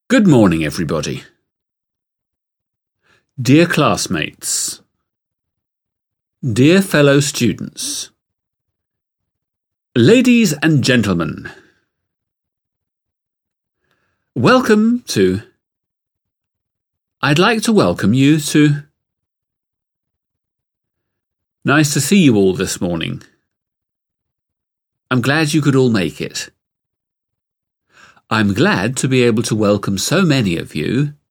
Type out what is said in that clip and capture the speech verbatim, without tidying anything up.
Good morning, everybody. Dear classmates, dear fellow students, ladies and gentlemen, welcome to... I'd like to welcome you to... Nice to see you all this morning. I'm glad you could all make it. I'm glad to be able to welcome so many of you